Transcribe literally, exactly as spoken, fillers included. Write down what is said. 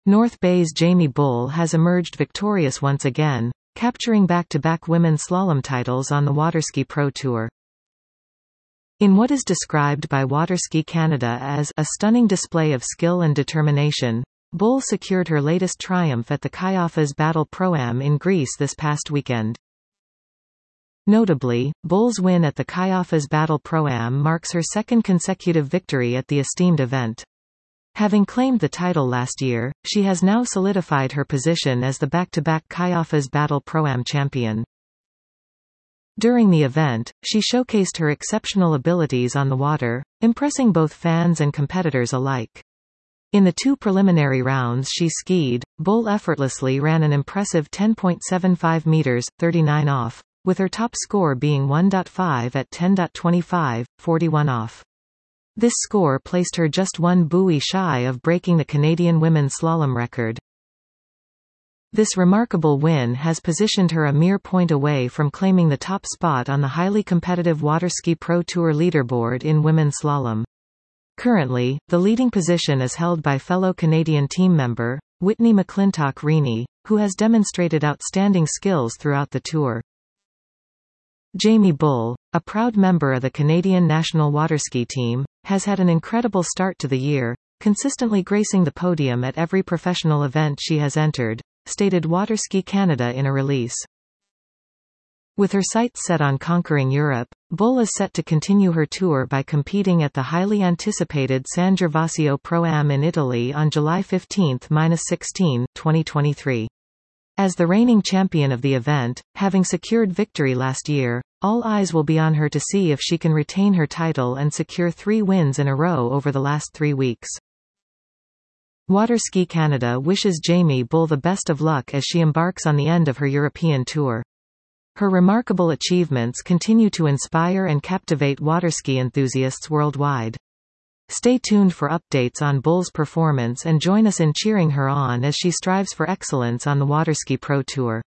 North Bay's Jamie Bull has emerged victorious once again, capturing back-to-back women's slalom titles on the Waterski Pro Tour. In what is described by Waterski Canada as a stunning display of skill and determination, Bull secured her latest triumph at the Kayafas Battle Pro-Am in Greece this past weekend. Notably, Bull's win at the Kayafas Battle Pro-Am marks her second consecutive victory at the esteemed event. Having claimed the title last year, she has now solidified her position as the back-to-back Kayafas Battle Pro-Am champion. During the event, she showcased her exceptional abilities on the water, impressing both fans and competitors alike. In the two preliminary rounds she skied, Bull effortlessly ran an impressive ten point seven five meters, thirty-nine off, with her top score being one point five at ten point two five, forty-one off. This score placed her just one buoy shy of breaking the Canadian women's slalom record. This remarkable win has positioned her a mere point away from claiming the top spot on the highly competitive Waterski Pro Tour leaderboard in women's slalom. Currently, the leading position is held by fellow Canadian team member, Whitney McClintock-Reaney, who has demonstrated outstanding skills throughout the tour. Jamie Bull, a proud member of the Canadian national waterski team, has had an incredible start to the year, consistently gracing the podium at every professional event she has entered, stated Waterski Canada in a release. With her sights set on conquering Europe, Bull is set to continue her tour by competing at the highly anticipated San Gervasio Pro-Am in Italy on July fifteenth to sixteenth, twenty twenty-three. As the reigning champion of the event, having secured victory last year, all eyes will be on her to see if she can retain her title and secure three wins in a row over the last three weeks. Waterski Canada wishes Jamie Bull the best of luck as she embarks on the end of her European tour. Her remarkable achievements continue to inspire and captivate waterski enthusiasts worldwide. Stay tuned for updates on Bull's performance and join us in cheering her on as she strives for excellence on the Waterski Pro Tour.